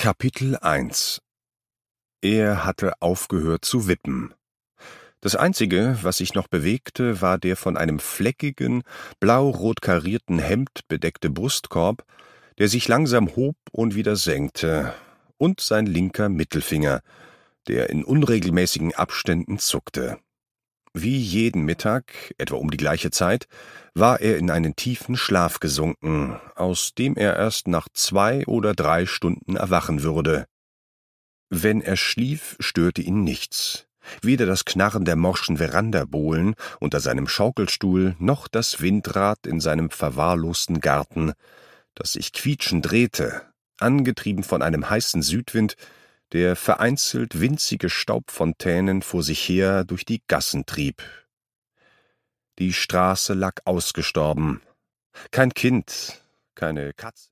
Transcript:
Kapitel 1 Er hatte aufgehört zu wippen. Das Einzige, was sich noch bewegte, war der von einem fleckigen, blau-rot karierten Hemd bedeckte Brustkorb, der sich langsam hob und wieder senkte, und sein linker Mittelfinger, der in unregelmäßigen Abständen zuckte. Wie jeden Mittag, etwa um die gleiche Zeit, war er in einen tiefen Schlaf gesunken, aus dem er erst nach 2 oder 3 Stunden erwachen würde. Wenn er schlief, störte ihn nichts. Weder das Knarren der morschen Verandabohlen unter seinem Schaukelstuhl, noch das Windrad in seinem verwahrlosten Garten, das sich quietschend drehte, angetrieben von einem heißen Südwind, der vereinzelt winzige Staubfontänen vor sich her durch die Gassen trieb. Die Straße lag ausgestorben. Kein Kind, keine Katze.